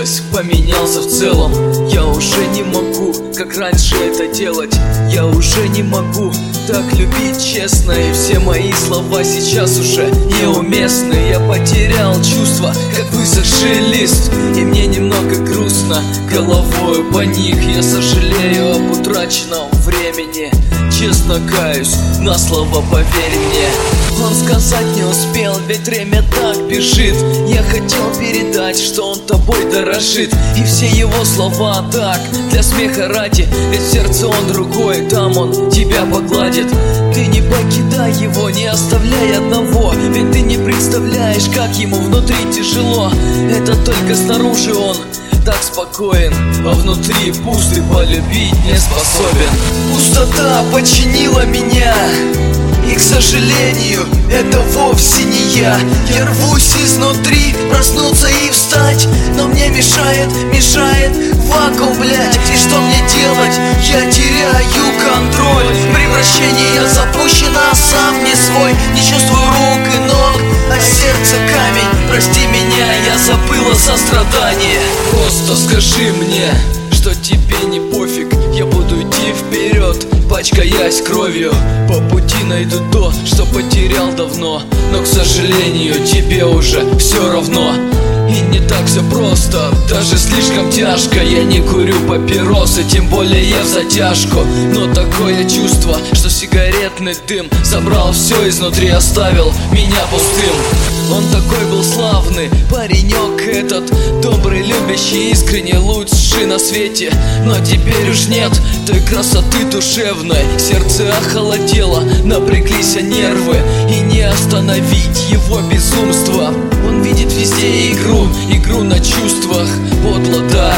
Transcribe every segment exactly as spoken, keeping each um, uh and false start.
случилось, поменялся в целом. Я уже не могу, как раньше это делать. Я уже не могу так любить честно. И все мои слова сейчас уже неуместны. Я потерял чувства, как высохший лист. И мне немного грустно головою по них. Я сожалею об утраченном времени. Честно каюсь, на слово поверь мне. Он сказать не успел, ведь время так бежит. Я хотел передать, что он тобой дорожит. И все его слова так, для смеха ради. Ведь в сердце он другой, там он тебя погладит. Ты не покидай его, не оставляй одного. Ведь ты не представляешь, как ему внутри тяжело. Это только снаружи он так спокоен, а внутри пуст и полюбить не способен. Пустота подчинила меня, и, к сожалению, это вовсе не я. Я рвусь изнутри, проснуться и встать, но мне мешает, мешает вакуум, блядь. И что мне делать? Я теряю контроль. Превращение запущено, сам не свой. Не чувствую рук и ног, а сердце камень. Прости меня, я забыла сострадание. Просто скажи мне, что тебе не пофиг. Я буду идти вперед, пачкаясь кровью. По пути найду то, что потерял давно. Но, к сожалению, тебе уже все равно. И не так все просто, даже слишком тяжко. Я не курю папиросы, тем более я в затяжку. Но такое чувство, что сигаретный дым забрал все изнутри, оставил меня пустым. Он такой был славный, паренек этот, добрый, любящий, искренне, лучший на свете. Но теперь уж нет той красоты душевной. Сердце охолодело, напряглись нервы. И не остановить его безумство. Он видит везде игру, игру на чувствах. Подло, да,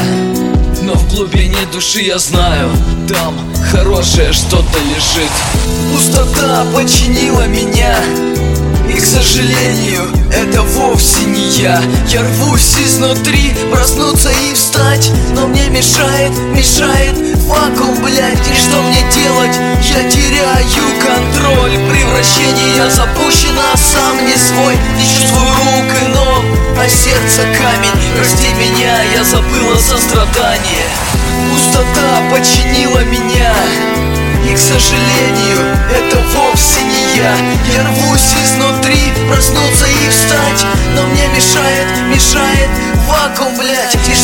но в глубине души я знаю, там хорошее что-то лежит. Пустота подчинила меня, и, к сожалению, это вовсе не я. Я рвусь изнутри, проснуться и встать, но мне мешает, мешает вакуум, блядь. И что мне делать? Я теряю контроль. Превращение запущено, сам не свой. Не чувствую рук и ног, а сердце камень. Прости меня, я забыла сострадание. Пустота подчинила меня, и, к сожалению, это вовсе не я. Я рвусь изнутри, проснуться и встать, но мне мешает, мешает вакуум, блядь. И